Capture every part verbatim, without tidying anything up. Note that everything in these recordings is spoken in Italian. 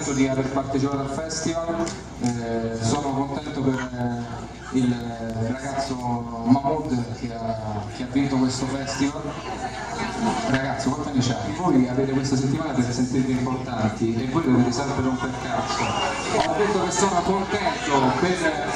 contento di aver partecipato al festival, eh, sono contento per eh, il ragazzo Mahmood che ha, che ha vinto questo festival. Ragazzi, quanti anni c'hai? Voi avete questa settimana per sentirvi importanti e voi dovete sempre rompere il cazzo. Ho detto che sono contento per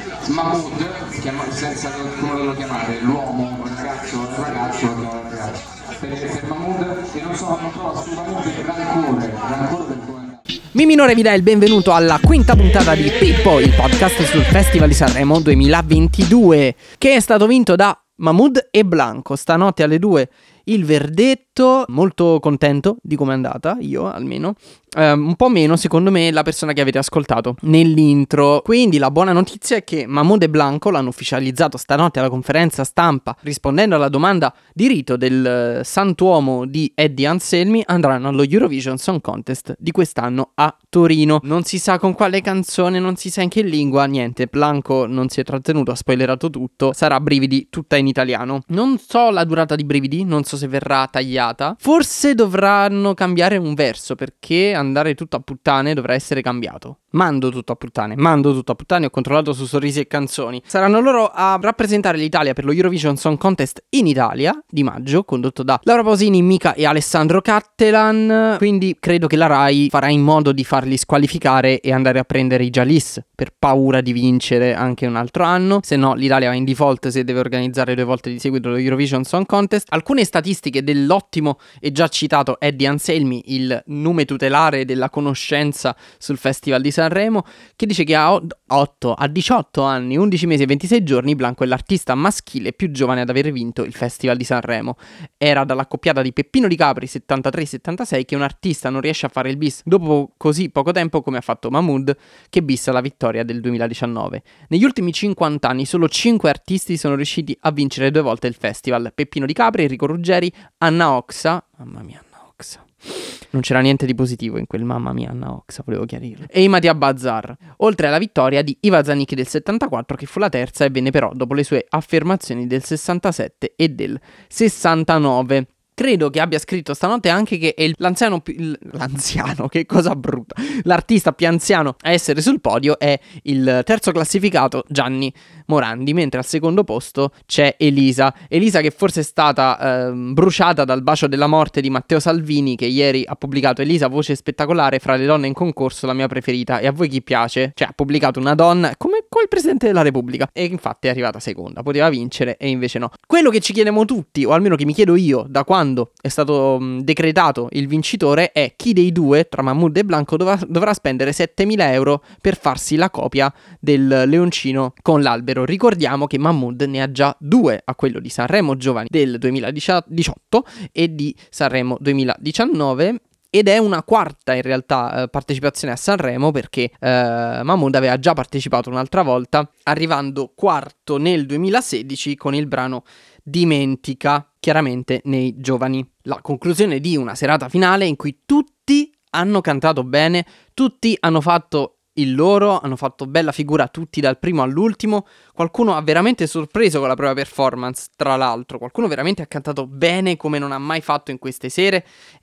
Mahmood, chiama, senza come lo chiamare, l'uomo, il ragazzo, il ragazzo, il ragazzo. Per, per Mahmood, e non so, non provo assolutamente rancore, rancore per come. Mi Minore vi dà il benvenuto alla quinta puntata di Pippo, il podcast sul Festival di Sanremo duemilaventidue, che è stato vinto da Mahmood e Blanco. Stanotte alle due il verdetto, molto contento di come è andata, io almeno. Um, un po' meno secondo me la persona che avete ascoltato nell'intro. Quindi la buona notizia è che Mahmood e Blanco l'hanno ufficializzato stanotte alla conferenza stampa, rispondendo alla domanda di rito del uh, santuomo di Eddie Anselmi. Andranno allo Eurovision Song Contest di quest'anno a Torino. Non si sa con quale canzone, non si sa in che lingua, niente, Blanco non si è trattenuto, ha spoilerato tutto. Sarà Brividi tutta in italiano. Non so la durata di Brividi, non so se verrà tagliata. Forse dovranno cambiare un verso, perché andare tutto a puttane dovrà essere cambiato. Mando tutto a puttane, mando tutto a puttane, ho controllato su Sorrisi e Canzoni. Saranno loro a rappresentare l'Italia per lo Eurovision Song Contest in Italia di maggio, condotto da Laura Pausini, Mika e Alessandro Cattelan. Quindi credo che la Rai farà in modo di farli squalificare e andare a prendere i Jalis, per paura di vincere anche un altro anno. Se no l'Italia va in default se deve organizzare due volte di seguito lo Eurovision Song Contest. Alcune statistiche dell'ottimo e già citato Eddie Anselmi, il nume tutelare della conoscenza sul Festival di Sanremo, che dice che a otto, a diciotto anni, undici mesi e ventisei giorni Blanco è l'artista maschile più giovane ad aver vinto il Festival di Sanremo. Era dall'accoppiata di Peppino Di Capri settantatré settantasei che un artista non riesce a fare il bis dopo così poco tempo come ha fatto Mahmood, che bissa la vittoria del duemiladiciannove. Negli ultimi cinquanta anni solo cinque artisti sono riusciti a vincere due volte il festival: Peppino Di Capri, Enrico Ruggeri, Anna Oxa, mamma mia Anna Oxa, non c'era niente di positivo in quel mamma mia Anna Oxa, volevo chiarirlo, e Mattia Bazzar, oltre alla vittoria di Iva Zanicchi del settantaquattro, che fu la terza e venne però dopo le sue affermazioni del sessantasette e del sessantanove. Credo che abbia scritto stanotte anche che è l'anziano più... L'anziano, che cosa brutta. L'artista più anziano a essere sul podio è il terzo classificato, Gianni Morandi, mentre al secondo posto c'è Elisa. Elisa che forse è stata eh, bruciata dal bacio della morte di Matteo Salvini, che ieri ha pubblicato: Elisa, voce spettacolare, fra le donne in concorso la mia preferita. E a voi chi piace? Cioè ha pubblicato una donna come, come il Presidente della Repubblica. E infatti è arrivata seconda, poteva vincere e invece no. Quello che ci chiediamo tutti, o almeno che mi chiedo io da quando è stato mh, decretato il vincitore, è chi dei due, tra Mahmood e Blanco, dovrà, dovrà spendere settemila euro per farsi la copia del leoncino con l'albero. Ricordiamo che Mahmood ne ha già due, a quello di Sanremo Giovani del duemiladiciotto e di Sanremo duemiladiciannove. Ed è una quarta in realtà eh, partecipazione a Sanremo, perché eh, Mahmood aveva già partecipato un'altra volta, arrivando quarto nel duemilasedici con il brano Dimentica, chiaramente nei Giovani. La conclusione di una serata finale in cui tutti hanno cantato bene, tutti hanno fatto il loro, hanno fatto bella figura tutti dal primo all'ultimo. Qualcuno ha veramente sorpreso con la propria performance, tra l'altro qualcuno veramente ha cantato bene come non ha mai fatto in queste sere.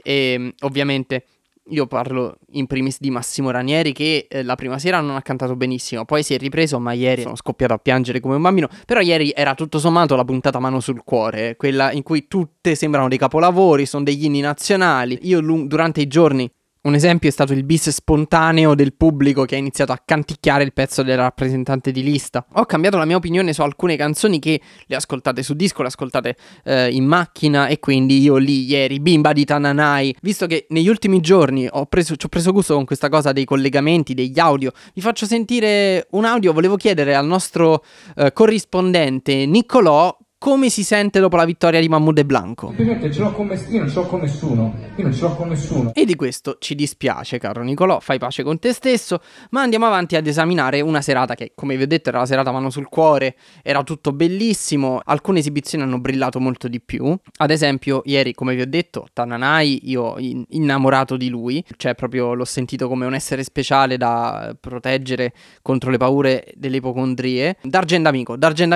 E ovviamente io parlo in primis di Massimo Ranieri, che eh, la prima sera non ha cantato benissimo, poi si è ripreso, ma ieri sono scoppiato a piangere come un bambino. Però ieri era tutto sommato la puntata mano sul cuore, quella in cui tutte sembrano dei capolavori, sono degli inni nazionali. Io lu- durante i giorni, un esempio è stato il bis spontaneo del pubblico che ha iniziato a canticchiare il pezzo del rappresentante di lista. Ho cambiato la mia opinione su alcune canzoni che le ascoltate su disco, le ascoltate eh, in macchina, e quindi io lì ieri, Bimba di Tananai, visto che negli ultimi giorni ho preso, ci ho preso gusto con questa cosa dei collegamenti, degli audio, vi faccio sentire un audio. Volevo chiedere al nostro eh, corrispondente Niccolò come si sente dopo la vittoria di Mahmood e Blanco. Ce l'ho con me, io non ce l'ho con nessuno, io non ce l'ho con nessuno. E di questo ci dispiace, caro Nicolò, fai pace con te stesso, ma andiamo avanti ad esaminare una serata che, come vi ho detto, era la serata mano sul cuore, era tutto bellissimo, alcune esibizioni hanno brillato molto di più. Ad esempio, ieri, come vi ho detto, Tananai, io in- innamorato di lui, cioè proprio l'ho sentito come un essere speciale da proteggere contro le paure delle ipocondrie. D'Argent Amico, D'Argent Amico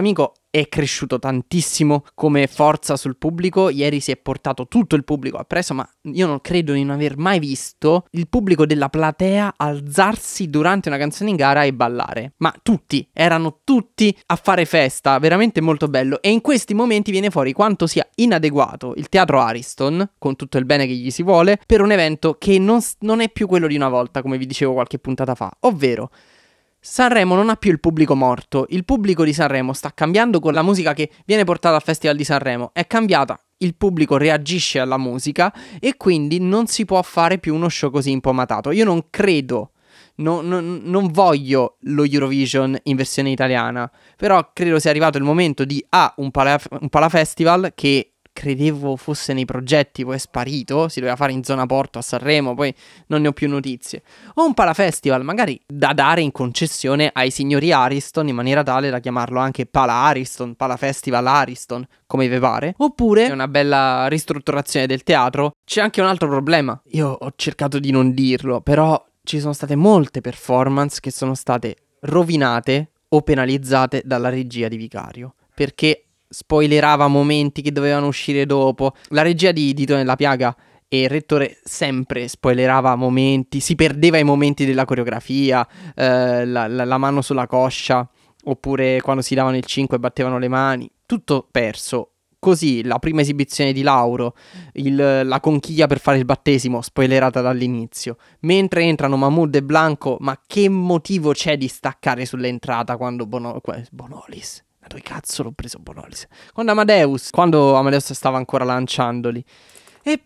è cresciuto tantissimo come forza sul pubblico. Ieri si è portato tutto il pubblico appresso, ma io non credo di non aver mai visto il pubblico della platea alzarsi durante una canzone in gara e ballare. Ma tutti, erano tutti a fare festa, veramente molto bello. E in questi momenti viene fuori quanto sia inadeguato il teatro Ariston, con tutto il bene che gli si vuole, per un evento che non, non è più quello di una volta, come vi dicevo qualche puntata fa, ovvero Sanremo non ha più il pubblico morto. Il pubblico di Sanremo sta cambiando con la musica che viene portata al Festival di Sanremo. È cambiata, il pubblico reagisce alla musica e quindi non si può fare più uno show così impomatato. Io non credo, no, no, non voglio lo Eurovision in versione italiana, però credo sia arrivato il momento di A, un, pala- un Palafestival che credevo fosse nei progetti, poi è sparito, si doveva fare in zona Porto a Sanremo, poi non ne ho più notizie. O un Palafestival magari da dare in concessione ai signori Ariston in maniera tale da chiamarlo anche Pala Ariston, Palafestival Ariston, come vi pare. Oppure una bella ristrutturazione del teatro. C'è anche un altro problema, io ho cercato di non dirlo, però ci sono state molte performance che sono state rovinate o penalizzate dalla regia di Vicario, perché spoilerava momenti che dovevano uscire dopo. La regia di Dito nella Piaga e il rettore sempre spoilerava momenti, si perdeva i momenti della coreografia, eh, la, la, la mano sulla coscia, oppure quando si davano il cinque e battevano le mani, tutto perso. Così la prima esibizione di Lauro, il, la conchiglia per fare il battesimo, spoilerata dall'inizio. Mentre entrano Mahmood e Blanco, ma che motivo c'è di staccare sull'entrata quando Bono, Bonolis... Dove cazzo l'ho preso Bonolis? Quando Amadeus, quando Amadeus stava ancora lanciandoli. E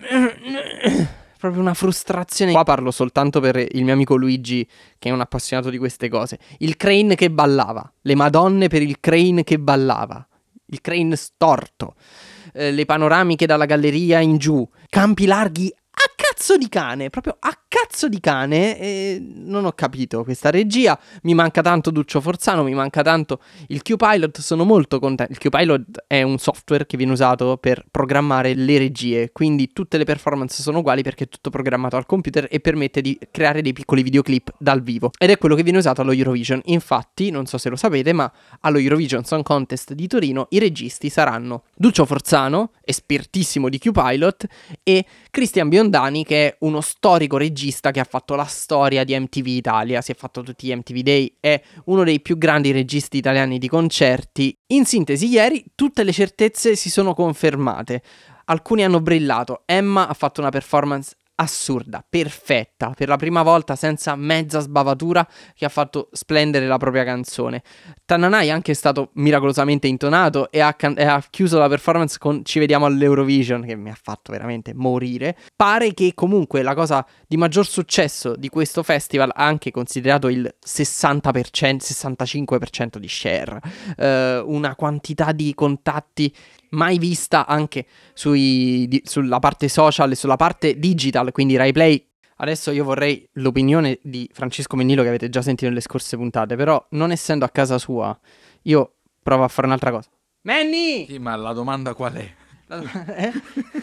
proprio una frustrazione. Qua parlo soltanto per il mio amico Luigi, che è un appassionato di queste cose. Il crane che ballava, le madonne per il crane che ballava, il crane storto, eh, le panoramiche dalla galleria in giù, campi larghi a cazzo di cane, proprio a cazzo di cane. E non ho capito questa regia. Mi manca tanto Duccio Forzano, mi manca tanto il Q-Pilot. Sono molto contento. Il Q-Pilot è un software che viene usato per programmare le regie, quindi tutte le performance sono uguali perché è tutto programmato al computer e permette di creare dei piccoli videoclip dal vivo, ed è quello che viene usato allo Eurovision. Infatti, non so se lo sapete, ma allo Eurovision Song Contest di Torino i registi saranno Duccio Forzano, espertissimo di Q-Pilot, e Cristian Biondani, che è uno storico regista che ha fatto la storia di M T V Italia, si è fatto tutti gli M T V Day, è uno dei più grandi registi italiani di concerti. In sintesi, ieri tutte le certezze si sono confermate, alcuni hanno brillato. Emma ha fatto una performance assurda, perfetta, per la prima volta senza mezza sbavatura, che ha fatto splendere la propria canzone. Tananai è anche stato miracolosamente intonato e ha, can- e ha chiuso la performance con Ci vediamo all'Eurovision, che mi ha fatto veramente morire. Pare che comunque la cosa di maggior successo di questo festival ha anche considerato il sessanta per cento, sessantacinque per cento di share, eh, una quantità di contatti mai vista anche sui, di, sulla parte social e sulla parte digital, quindi Rai Play. Adesso io vorrei l'opinione di Francesco Mennilo, che avete già sentito nelle scorse puntate, però non essendo a casa sua, io provo a fare un'altra cosa. Manny! Sì, ma la domanda qual è? eh?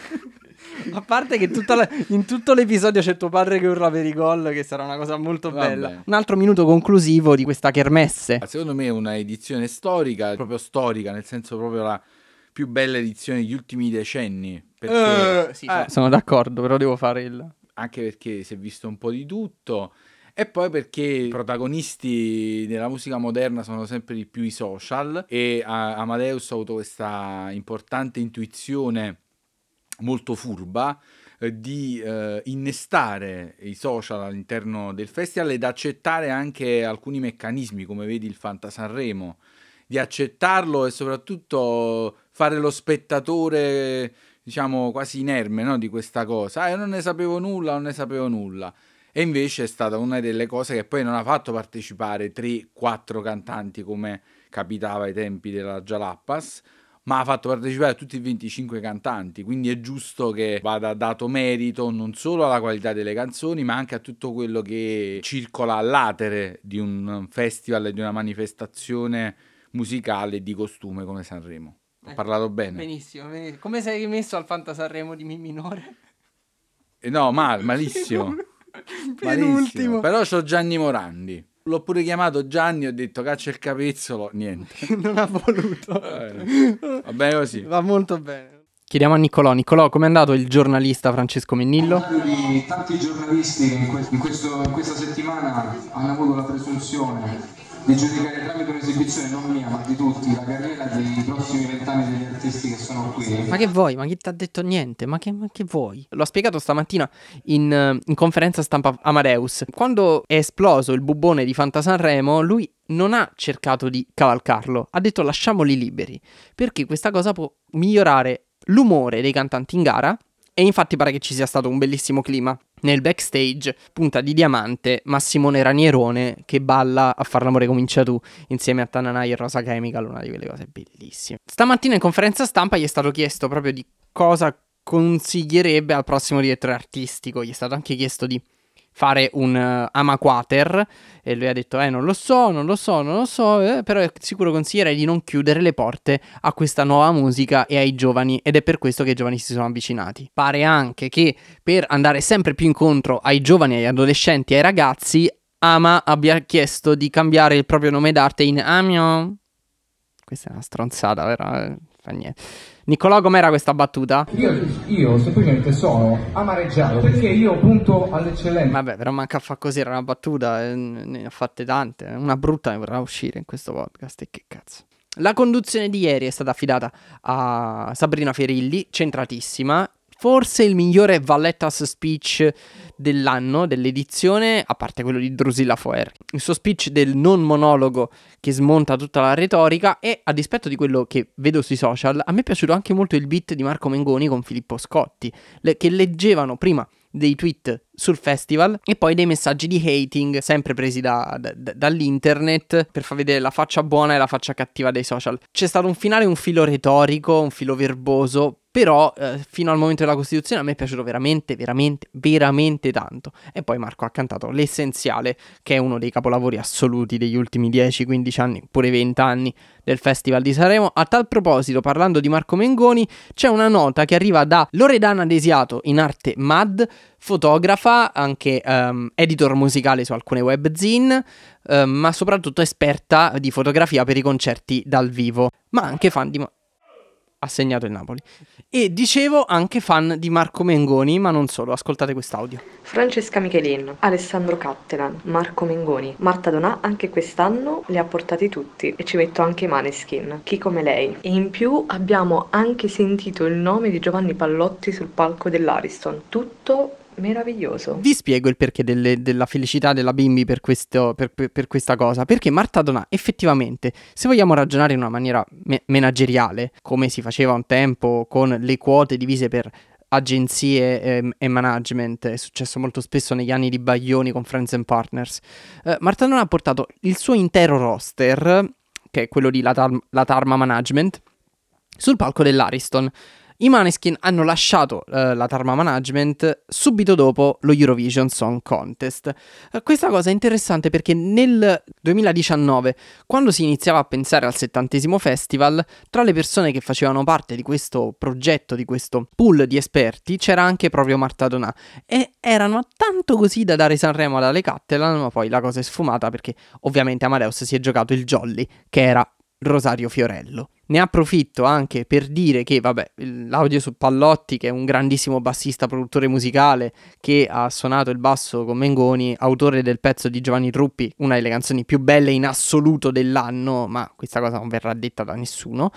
A parte che tutta la, in tutto l'episodio c'è tuo padre che urla per i gol, che sarà una cosa molto bella. Vabbè. Un altro minuto conclusivo di questa kermesse. Secondo me è una edizione storica, proprio storica, nel senso proprio la più bella edizione degli ultimi decenni. Perché, uh, sì, eh. Sono d'accordo, però devo fare il... Anche perché si è visto un po' di tutto, e poi perché i protagonisti della musica moderna sono sempre di più i social, e Amadeus ha avuto questa importante intuizione molto furba eh, di eh, innestare i social all'interno del festival ed accettare anche alcuni meccanismi, come vedi il Fanta Sanremo, di accettarlo e soprattutto fare lo spettatore, diciamo, quasi inerme, no, di questa cosa. Ah, io non ne sapevo nulla, non ne sapevo nulla. E invece è stata una delle cose che poi non ha fatto partecipare tre quattro cantanti come capitava ai tempi della Jalapas, ma ha fatto partecipare a tutti i venticinque cantanti, quindi è giusto che vada dato merito non solo alla qualità delle canzoni, ma anche a tutto quello che circola all'atere di un festival e di una manifestazione musicale di costume come Sanremo. Ho eh, parlato bene? Benissimo, benissimo. Come sei messo al Fanta Sanremo di Mi minore? Eh no, mal, malissimo. malissimo. Però c'ho Gianni Morandi. l'ho pure chiamato Gianni, ho detto caccia il capezzolo, niente. Non ha voluto. Eh, va bene così. Va molto bene. Chiediamo a Niccolò. Niccolò, com'è andato il giornalista Francesco Mennillo? Al contrario di tanti giornalisti che in, que- in questo- in questa settimana hanno avuto la presunzione di giudicare tramite un'esibizione non mia ma di tutti la carriera dei prossimi vent'anni degli artisti che sono qui. Ma che vuoi? Ma chi ti ha detto niente? Ma che, ma che vuoi? L'ho spiegato stamattina in, eh, in conferenza stampa Amadeus. Quando è esploso il bubbone di Fanta Sanremo, lui non ha cercato di cavalcarlo, ha detto lasciamoli liberi, perché questa cosa può migliorare l'umore dei cantanti in gara. E infatti pare che ci sia stato un bellissimo clima. Nel backstage, punta di diamante, Massimone Ranierone che balla A far l'amore comincia tu insieme a Tananai e Rosa Chemical, una di quelle cose bellissime. Stamattina in conferenza stampa gli è stato chiesto proprio di cosa consiglierebbe al prossimo direttore artistico. Gli è stato anche chiesto di fare un uh, amaquater e lui ha detto eh non lo so, non lo so, non lo so, eh, però sicuro consiglierei di non chiudere le porte a questa nuova musica e ai giovani, ed è per questo che i giovani si sono avvicinati. Pare anche che per andare sempre più incontro ai giovani, agli adolescenti e ai ragazzi, Ama abbia chiesto di cambiare il proprio nome d'arte in Amio. Questa è una stronzata, vero? Fa niente. Niccolò, com'era questa battuta? Io, io semplicemente sono amareggiato perché io punto all'eccellenza. Vabbè, però manca a fa così, era una battuta, eh, ne ha fatte tante. Una brutta ne vorrà uscire in questo podcast, e che cazzo. La conduzione di ieri è stata affidata a Sabrina Ferilli, centratissima. Forse il migliore Vallettas speech dell'anno, dell'edizione, a parte quello di Drusilla Foer. Il suo speech del non monologo che smonta tutta la retorica, e a dispetto di quello che vedo sui social, a me è piaciuto anche molto il beat di Marco Mengoni con Filippo Scotti, le- che leggevano prima dei tweet sul festival e poi dei messaggi di hating sempre presi da, da, da- dall'internet per far vedere la faccia buona e la faccia cattiva dei social. C'è stato un finale, un filo retorico, un filo verboso, però eh, fino al momento della Costituzione a me è piaciuto veramente, veramente, veramente tanto. E poi Marco ha cantato L'Essenziale, che è uno dei capolavori assoluti degli ultimi dieci quindici anni, pure venti anni del Festival di Sanremo. A tal proposito, parlando di Marco Mengoni, c'è una nota che arriva da Loredana Desiato, in arte M A D, fotografa, anche um, editor musicale su alcune webzine, um, ma soprattutto esperta di fotografia per i concerti dal vivo, ma anche fan di... Ma- ha segnato il Napoli. E dicevo anche fan di Marco Mengoni, ma non solo, ascoltate quest'audio. Francesca Michelin, Alessandro Cattelan, Marco Mengoni, Marta Donà anche quest'anno li ha portati tutti, e ci metto anche i Maneskin, chi come lei. E in più abbiamo anche sentito il nome di Giovanni Pallotti sul palco dell'Ariston, tutto meraviglioso. Vi spiego il perché delle- della felicità della Bimbi per, questo, per, per- per questa cosa. Perché Marta Donà effettivamente, se vogliamo ragionare in una maniera me- manageriale, come si faceva un tempo con le quote divise per agenzie ehm, e management, è successo molto spesso negli anni di Baglioni con Friends and Partners, eh, Marta Donà ha portato il suo intero roster, che è quello di La, Tar- La Tarma Management, sul palco dell'Ariston. I Maneskin hanno lasciato eh, la Tarma Management subito dopo lo Eurovision Song Contest. Eh, questa cosa è interessante perché nel duemiladiciannove, quando si iniziava a pensare al settantesimo festival, tra le persone che facevano parte di questo progetto, di questo pool di esperti, c'era anche proprio Marta Donà. E erano tanto così da dare Sanremo ad Ale Cattelan, ma poi la cosa è sfumata perché ovviamente Amadeus si è giocato il jolly, che era Rosario Fiorello. Ne approfitto anche per dire che, vabbè, l'audio su Pallotti, che è un grandissimo bassista, produttore musicale, che ha suonato il basso con Mengoni, autore del pezzo di Giovanni Truppi, una delle canzoni più belle in assoluto dell'anno, ma questa cosa non verrà detta da nessuno.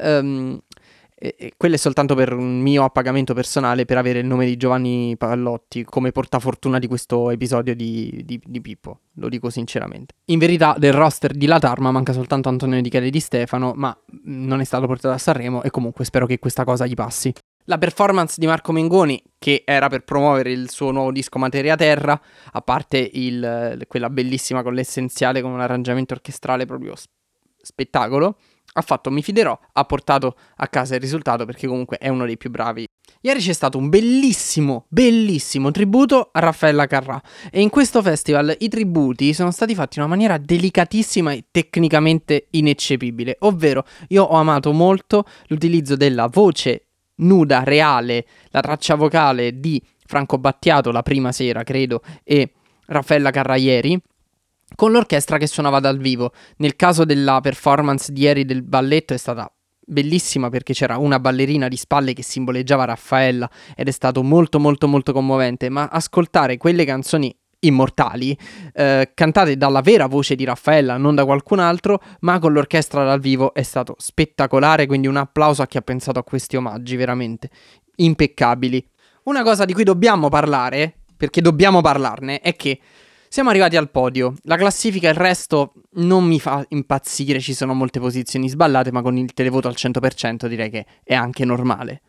Um, e, e quello è soltanto per un mio appagamento personale, per avere il nome di Giovanni Pallotti come portafortuna di questo episodio di, di, di Pippo, lo dico sinceramente. In verità del roster di La Tarma manca soltanto Antonio Di Chele Di Stefano, ma non è stato portato a Sanremo e comunque spero che questa cosa gli passi. La performance di Marco Mengoni, che era per promuovere il suo nuovo disco Materia Terra, a parte il, quella bellissima con L'Essenziale, con un arrangiamento orchestrale proprio sp- spettacolo, ha fatto Mi Fiderò, ha portato a casa il risultato perché comunque è uno dei più bravi. Ieri c'è stato un bellissimo, bellissimo tributo a Raffaella Carrà, e in questo festival i tributi sono stati fatti in una maniera delicatissima e tecnicamente ineccepibile, ovvero io ho amato molto l'utilizzo della voce nuda, reale, la traccia vocale di Franco Battiato la prima sera, credo, e Raffaella Carrà ieri, con l'orchestra che suonava dal vivo. Nel caso della performance di ieri del balletto è stata bellissima perché c'era una ballerina di spalle che simboleggiava Raffaella ed è stato molto molto molto commovente, ma ascoltare quelle canzoni immortali eh, cantate dalla vera voce di Raffaella, non da qualcun altro, ma con l'orchestra dal vivo è stato spettacolare, quindi un applauso a chi ha pensato a questi omaggi veramente impeccabili. Una cosa di cui dobbiamo parlare, perché dobbiamo parlarne, è che siamo arrivati al podio. La classifica, il resto non mi fa impazzire, ci sono molte posizioni sballate, ma con il televoto al cento per cento direi che è anche normale.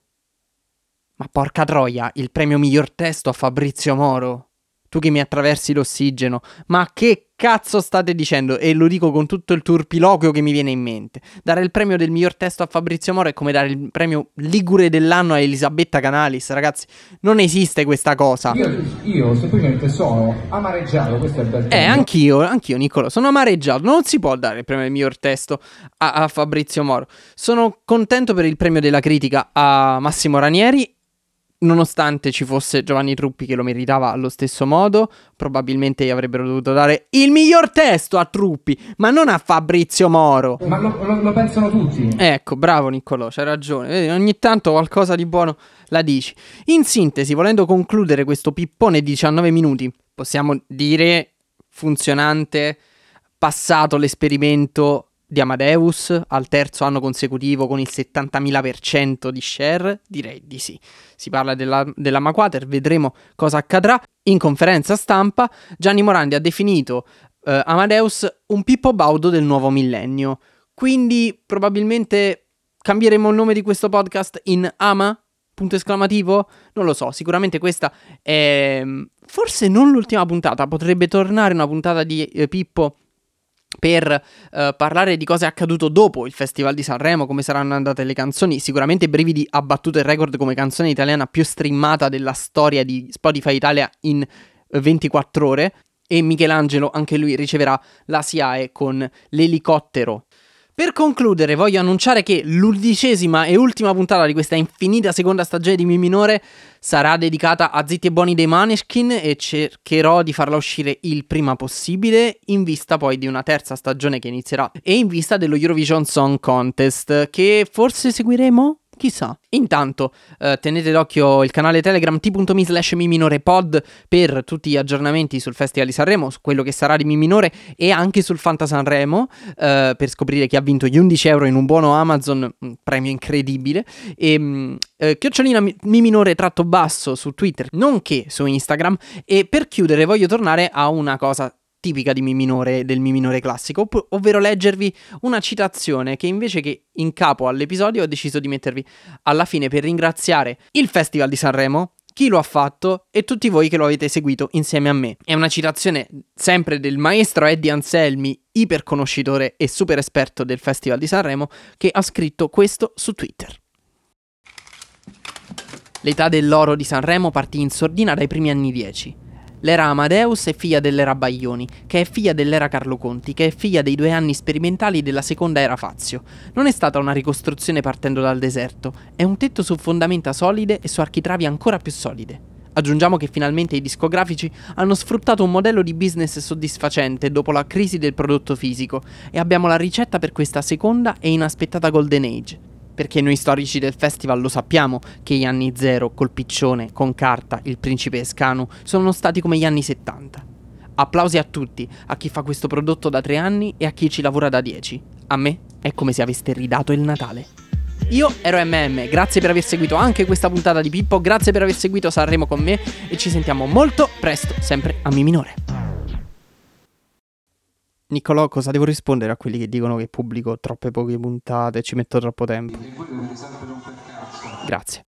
Ma porca troia, il premio miglior testo a Fabrizio Moro. Tu che mi attraversi l'ossigeno, ma che cazzo state dicendo? E lo dico con tutto il turpiloquio che mi viene in mente. Dare il premio del miglior testo a Fabrizio Moro è come dare il premio Ligure dell'anno a Elisabetta Canalis, ragazzi. Non esiste questa cosa. Io, io semplicemente sono amareggiato, questo è il bel Eh, tema. anch'io, anch'io Niccolò, sono amareggiato. Non si può dare il premio del miglior testo a, a Fabrizio Moro. Sono contento per il premio della critica a Massimo Ranieri, nonostante ci fosse Giovanni Truppi che lo meritava allo stesso modo. Probabilmente gli avrebbero dovuto dare il miglior testo a Truppi, ma non a Fabrizio Moro. Ma lo, lo- lo pensano tutti. Ecco, bravo Niccolò, c'hai ragione. Vedi, ogni tanto qualcosa di buono la dici. In sintesi, volendo concludere questo pippone di diciannove minuti, possiamo dire funzionante, passato l'esperimento di Amadeus al terzo anno consecutivo con il settantamila per cento di share? Direi di sì. Si parla della, dell'Ama Quater, vedremo cosa accadrà. In conferenza stampa Gianni Morandi ha definito eh, Amadeus un Pippo Baudo del nuovo millennio. Quindi probabilmente cambieremo il nome di questo podcast in Ama? Punto esclamativo? Non lo so, sicuramente questa è forse non l'ultima puntata, potrebbe tornare una puntata di eh, Pippo per uh, parlare di cosa è accaduto dopo il Festival di Sanremo, come saranno andate le canzoni. Sicuramente Brividi ha battuto il record come canzone italiana più streamata della storia di Spotify Italia in ventiquattro ore, e Michelangelo anche lui riceverà la S I A E con l'elicottero. Per concludere voglio annunciare che l'undicesima e ultima puntata di questa infinita seconda stagione di Mi Minore sarà dedicata a Zitti e Buoni dei Maneskin e cercherò di farla uscire il prima possibile, in vista poi di una terza stagione che inizierà e in vista dello Eurovision Song Contest, che forse seguiremo? Chissà. Intanto eh, tenete d'occhio il canale Telegram t.me slash mi minore pod per tutti gli aggiornamenti sul Festival di Sanremo, su quello che sarà di Mi Minore e anche sul Fanta Sanremo, eh, per scoprire chi ha vinto gli undici euro in un buono Amazon, un premio incredibile. E eh, chiocciolina mi, mi minore tratto basso su Twitter, nonché su Instagram. E per chiudere voglio tornare a una cosa tipica di Mi Minore, del Mi Minore classico, ov- ovvero leggervi una citazione che invece che in capo all'episodio ho deciso di mettervi alla fine per ringraziare il Festival di Sanremo, chi lo ha fatto e tutti voi che lo avete seguito insieme a me. È una citazione sempre del maestro Eddie Anselmi, iperconoscitore e super esperto del Festival di Sanremo, che ha scritto questo su Twitter. L'età dell'oro di Sanremo partì in sordina dai primi anni dieci. L'era Amadeus è figlia dell'era Baglioni, che è figlia dell'era Carlo Conti, che è figlia dei due anni sperimentali della seconda era Fazio. Non è stata una ricostruzione partendo dal deserto, è un tetto su fondamenta solide e su architravi ancora più solide. Aggiungiamo che finalmente i discografici hanno sfruttato un modello di business soddisfacente dopo la crisi del prodotto fisico e abbiamo la ricetta per questa seconda e inaspettata Golden Age. Perché noi storici del festival lo sappiamo che gli anni zero, col piccione, con Carta, il principe Escanu, sono stati come gli anni settanta. Applausi a tutti, a chi fa questo prodotto da tre anni e a chi ci lavora da dieci. A me è come se aveste ridato il Natale. Io ero M M, grazie per aver seguito anche questa puntata di Pippo, grazie per aver seguito Sanremo con me e ci sentiamo molto presto, sempre a Mi Minore. Niccolò, cosa devo rispondere a quelli che dicono che pubblico troppe poche puntate e ci metto troppo tempo? E voi dovete sempre rompere il cazzo. Grazie.